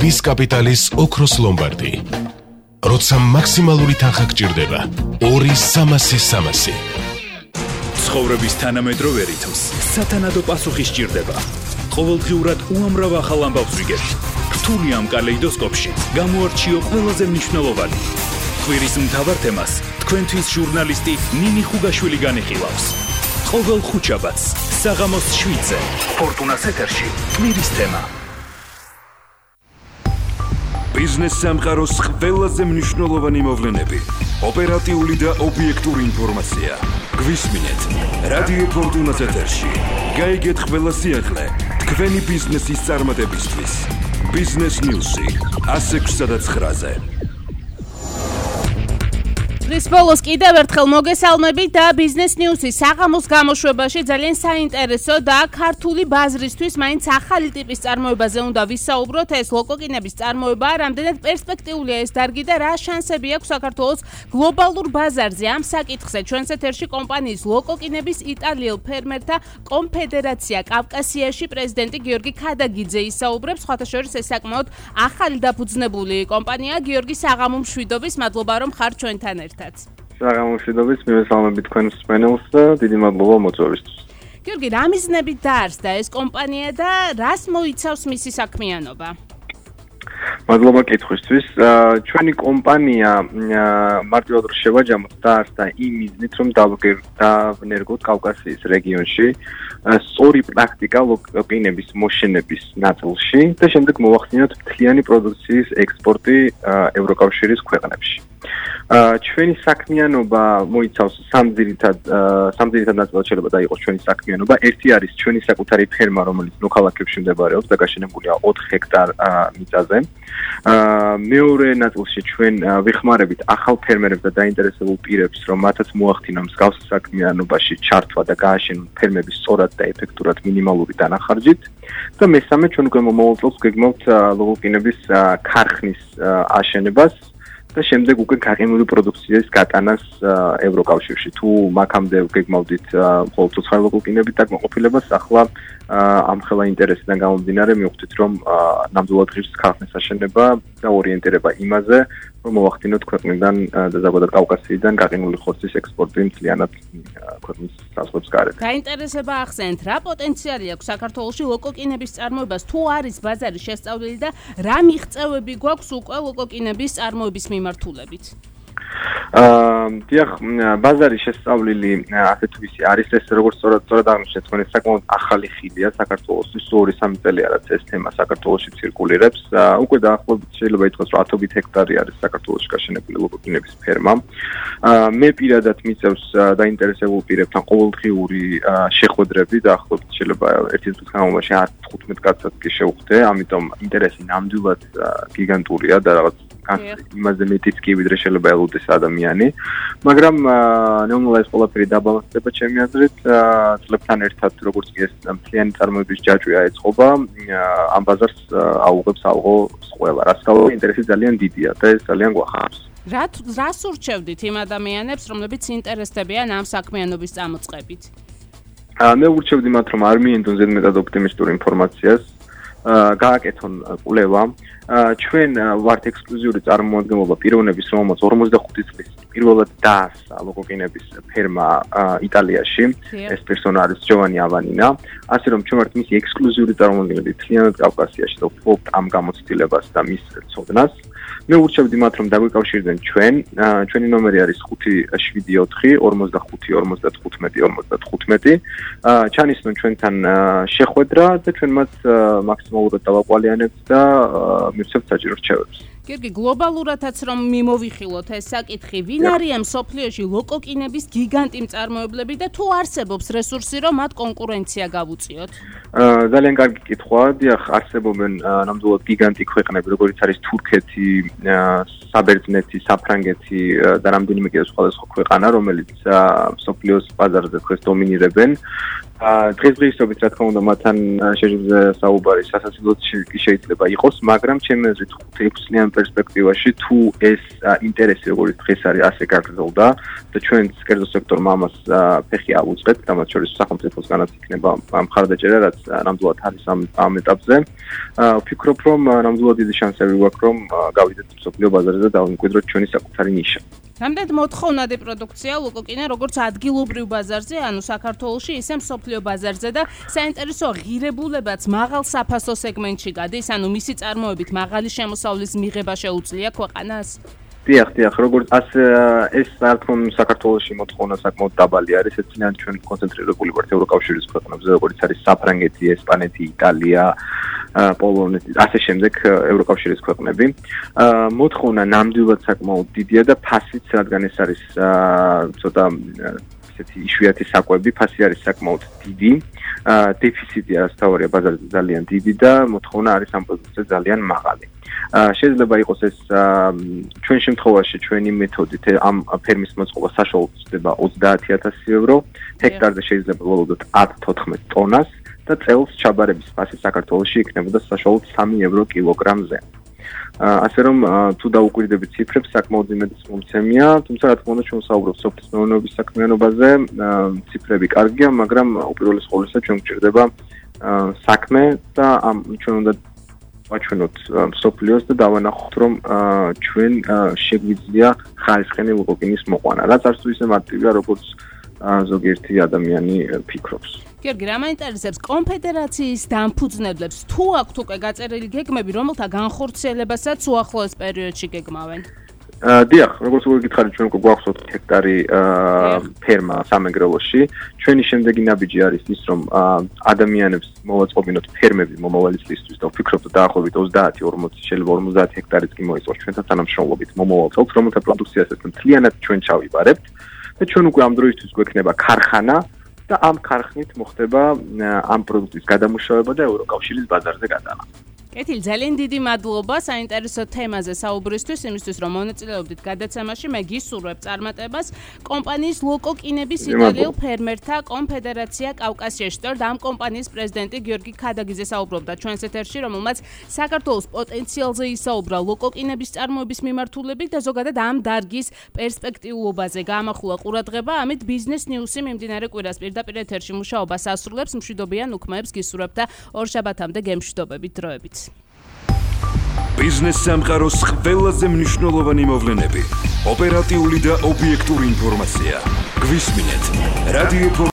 რის კაპიტალის ოქროს ლომბარდი. როცა მაქსიმალური თანხა გჭირდება 2-300. ცხოვრების თანამედროვე რითმს სათანადო პასუხი სჭირდება. ყოველდღიურად უამრავ ახალ ამბავს ვიგებთ. რთული ამ კალეიდოსკოპში გამოარჩიო ყველაზე მნიშვნელოვანი. კვირის მთავარ თემას თქვენთვის ჟურნალისტი ნინი ხუგაშვილი განიხილავს. ყოველ ხუთშაბათს საღამოს 7-ზე ფორტუნას ეთერში კვირის თემა. ბიზნეს სამყაროს ყველაზე მნიშვნელოვანი მოვლენები, ოპერატიული და ობიექტური ინფორმაცია. გვისმინეთ რადიო ფორტუნას ეთერში. გაიგეთ ყველა სიახლე თქვენი ბიზნესის წარმატებისთვის. ბიზნეს ნიუსი 106-9-ზე. რის ბოლოს კიდევ ერთხელ მოგესალმებით და ბიზნეს ნიუსის საღამოს გამოშვებაში ძალიან საინტერესო და ქართული ბაზრისთვის მაინც ახალი ტიპის წარმოებაზე უნდა ვისაუბროთ. ეს ლოკოკინების წარმოება რამდენად პერსპექტიულია ეს დარგი და რა შანსები აქვს საქართველოს გლობალურ ბაზარზე. ამ საკითხზე ჩვენს ეთერში კომპანიის ლოკოკინების იტალიელ ფერმერთა კონფედერაცია კავკასიაში პრეზიდენტი გიორგი ქადაგიძე ისაუბრებს. სხვათა შორის ეს საკმაოდ ახალი დაფუძნებული კომპანია. გიორგი, საღამო მშვიდობის, მადლობა რომ ხარ ჩვენთან ერთად. საღამო მშვიდობის, მივესალმებით თქვენს მსმენელს და დიდი მადლობა მოწვევისთვის. გიორგი, რა მიზნებით დაარსდა ეს კომპანია და რას მოიცავს მისი საქმიანობა? მადლობა კითხვისთვის. ჩვენი კომპანია მარტივად რო შევაჯამოთ დაარსდა იმ მიზნით, რომ დავნერგოთ კავკასიის რეგიონში სწორი პრაქტიკა ლოკოკინების მოშენების ნაწილში და შემდეგ მოვახდინოთ მთლიანი პროდუქციის ექსპორტი ევროკავშირის ქვეყნებში. ჩვენი საქმიანობა მოიცავს სამ ძირითად ნაწილად შეიძლება დაიყოს ჩვენი საქმიანობა. ერთი არის ჩვენი საკუთარი ფერმა, რომელიც მოქალაქეებში მდებარეობს და გაშენებულია 4 ჰექტარ მიწაზე. მეორე ნაწილში ჩვენ ვიხმარებით ახალ ფერმერებს და დაინტერესებულ პირებს, რომ მათაც მოახდინონ მსგავს საქმიანობაში ჩართვა და გააშენონ ფერმები სწორად და ეფექტურად მინიმალური დანახარჯით. და მესამე ჩვენ უკვე მომავალ წელს გვეგმავთ ლოკოკინების ქარხნის აშენებას და შემდეგ უკვე გაყინული პროდუქციის გატანას ევროკავშირში. თუ მაქამდე გეგმავდით მხოლოდ ცოცხალი ლოკოკინებით დაკმაყოფილებას, ახლა ამ ხელა ინტერესიდან გამომდინარე მივხვდით, რომ ნამდვილად ღირს ქარხნის აშენება და ორიენტირება იმაზე, რომ მოვახდინოთ ქვეყნიდან და ზოგადად კავკასიიდან გაყინული ხორცის ექსპორტი მთლიანად ქვეყნის საზღვრებს გარეთ. გაინტერესება ახსენეთ, რა პოტენციალი აქვს საქართველოში ლოკოკინების წარმოებას, თუ არის ბაზარი შესწავლილი და რა მიღწევები გვაქვს უკვე ლოკოკინების წარმოების მიმართულებით? დიახ, ბაზარი შესწავლილი ასე თუ ისე არის. ეს როგორც სწორად აღნიშნეთ, თქვენ ეს საკმაოდ ახალი ხილია საქართველოსთვის. 2-3 წელი არაც ეს თემა საქართველოში ცირკულირებს. უკვე დაახლოებით შეიძლება ითქვას, რომ 10 ჰექტარი არის საქართველოში გაშენებული ლოკოკინების ფერმა. მე პირადად მიწევს დაინტერესებულ პირებთან ყოველდღიური შეხვედრები და ახლობთ შეიძლება ერთი წლის განმავლობაში 15 კაცად კი შევხვდე. ამიტომ ინტერესი ნამდვილად გიგანტურია და რაღაც იმაზე მეტიც კი ვიდრე შეიძლება ელოდეს ადამიანი, მაგრამ ნეონლა ეს ყველაფერი დაბალანსდება ჩემი აზრით. წლებთან ერთად როგორც კი ეს მთლიანი წარმოების ჯაჭვი აეწყობა, ამ ბაზარს აუღებს ალღო ყველა. რაც თავი ინტერესი ძალიან დიდია და ეს ძალიან გვახარებს. რას ურჩევდით იმ ადამიანებს, რომლებიც ინტერესდებიან ამ საქმიანობის წამოწყებით? მე ურჩევდი მათ, რომ არ მიენდონ ზედმეტად ოპტიმისტურ ინფორმაციას, გააკეთონ კვლევა. ჩვენ ვართ ექსკლუზიური წარმომადგენლობა პიროვნების, რომელმაც 45 წლის პირველად დაასა ლოკოკინების ფერმა იტალიაში. ეს პერსონა არის ჯოვანი ავანინა. ასე რომ ჩვენ ვართ მისი ექსკლუზიური წარმომადგენლები მთლიანად კავკასიაში და ვფლობთ ამ გამოცდილებას და მის ცოდნას. მე ურჩევდი მათ, რომ დაგვიკავშირდნენ ჩვენი ნომერი არის 574-45-55-55. ჩანისნონ ჩვენთან შეხვედრა და ჩვენ მათ მაქსიმალურად დავაყვალიანებთ და მივცემთ საჭირო რჩევებს. გიორგი, გლობალურადაც რომ მიმოვიხილოთ ეს საკითხი, ვინ არიან მსოფლიოში ლოკოკინების გიგანტი მწარმოებლები და თუ არსებობს რესურსი, რომ მათ კონკურენცია გავუწიოთ? ძალიან კარგი კითხვაა. დიახ, არსებობენ ნამდვილად გიგანტი ქვეყნები, როგორიც არის თურქეთი, საბერძნეთი, საფრანგეთი და რამდენიმე კიდევ სხვადასხვა ქვეყანა, რომელიც მსოფლიოს ბაზარზე დღეს დომინირებენ დღესდღეობით რა თქმა უნდა მათთან შეჯიბზე საუბარი სასაცილოდ შეიძლება იყოს, მაგრამ ჩემი აზრით 5-6 წლიან პერსპექტივაში თუ ეს ინტერესი როგორც დღეს არის ასე გაგრძელდა და ჩვენ კერძო სექტორმა ამას ფეხი აუწყეთ და მათ შორის სახელმწიფოსგანაც იქნება მხარდაჭერა, რაც ნამდვილად არის ამ ეტაპზე. ვფიქრობ, რომ ნამდვილად დიდი შანსები გვაქვს, რომ გავიდეთ მსოფლიო ბაზარზე და დავიმკვიდროთ ჩვენი საკუთარი ნიშა. რამდენად მოთხოვნადი პროდუქცია ლოკოკინა როგორც ადგილობრივ ბაზარზე, ანუ საქართველოში, ისე მსოფლიო ბაზარზე და საინტერესო ღირებულებაც მაღალ საფასო სეგმენტში გადის, ანუ მისი წარმოებით მაღალი შემოსავლის მიღება შეუძლია ქვეყანას? დიახ, როგორც ეს რა თქმა უნდა საქართველოში მოთხოვნა საკმაოდ დაბალი არის, ეცნიან ჩვენ კონცენტრირებული ვართ ევროკავშირის ქვეყნებზე, როგორც არის საფრანგეთი, ესპანეთი, იტალია, პოლონეთი, ასე შემდეგ ევროკავშირის ქვეყნები. მოთხოვნა ნამდვილად საკმაოდ დიდია და ფასიც, რადგან ეს არის ცოტა ესეთი იშვიათი საკვები, ფასი არის საკმაოდ დიდი. დეფიციტი არასთავარია ბაზარზე ძალიან დიდი და მოთხოვნა არის ამ პროდუქციაზე ძალიან მაღალი. შეიძლება იყოს ეს ჩვენ შემთხვევაში ჩვენი მეთოდით ამ ფერმის მოწყობა საშუალოდ ხდება 30,000 евро, ჰექტარზე შეიძლება ველოდოთ 10-14 ტონას და წელს ჩაბარების ფასი საქართველოში იქნებოდა საშუალოდ 3 евро კილოგრამზე. ასე რომ თუ დაუკვირდებით ციფრებს, საკმაოდ იმედის მომცემია, თუმცა რა თქმა უნდა ჩვენ ვსაუბრობთ სოფლის მეურნეობის საქმიანობაზე, ციფრები კარგია, მაგრამ უპირველეს ყოვლისა ჩვენ გვჭირდება საქმე და ჩვენ უნდა ვაჩვენოთ მსოფლიოს და დავანახოთ, რომ ჩვენ შეგვიძლია ხარისხენი ლოკოკინის მოყვანა, რაც არც თუ ისე მარტივია, როგორც ზოგიერთი ადამიანი ფიქრობს. გიორგი, რა მაინტერესებს კონფედერაციის დამფუძნებლებს, თუ აქვთ უკვე გაწერილი გეგმები, რომელთა განხორციელებასაც უახლოეს პერიოდში გეგმავენ? დიახ, როგორც გითხარით, ჩვენ უკვე გვაქვს 4 ჰექტარი ფერმა სამეგრელოში. ჩვენი შემდეგი ნაბიჯი არის ის, რომ ადამიანებს მოვაწყობინოთ ფერმები მომავალი წლისთვის და ვფიქრობ, რომ დაახლოებით 30-40, შეიძლება 50 ჰექტარიც კი მოიწოს ჩვენთან თანამშრომლობით მომავალ წელს, რომელთა პროდუქციას მთლიანად ჩვენ ჩავიბარებთ და ჩვენ უკვე ამ დროისთვის გვექნება ქარხანა და ამ ქარხნით მოხდება ამ პროდუქტის გადამუშავება და ევროკავშირის ბაზარზე გადანა. კეთილი, ძალიან დიდი მადლობა საინტერესო თემაზე საუბრისთვის, იმისთვის რომ მონაწილეობდით გადაცემაში. მე გისურვებ წარმატებას. კომპანიის ლოკოკინების იტალიელ ფერმერთა კონფედერაცია კავკასიაში და ამ კომპანიის პრეზიდენტი გიორგი ქადაგიძე საუბრობდა ჩვენს ეთერში, რომელმაც საქართველოს პოტენციალზე ისაუბრა ლოკოკინების წარმოების მიმართულებით და ზოგადად ამ დარგის პერსპექტიულობაზე გაამახვილა ყურადღება. ამით ბიზნეს ნიუსი მიმდინარე კვირას პირდაპირ ეთერში მუშაობას ასრულებს. მშვიდობიან უქმეებს გისურვებ და ორშაბათამდე გემშვიდობებით დროებით. ბიზნეს სამყაროს ყველაზე მნიშვნელოვანი მოვლენები, ოპერატიული და ობიექტური ინფორმაცია. გვისმინეთ რადიო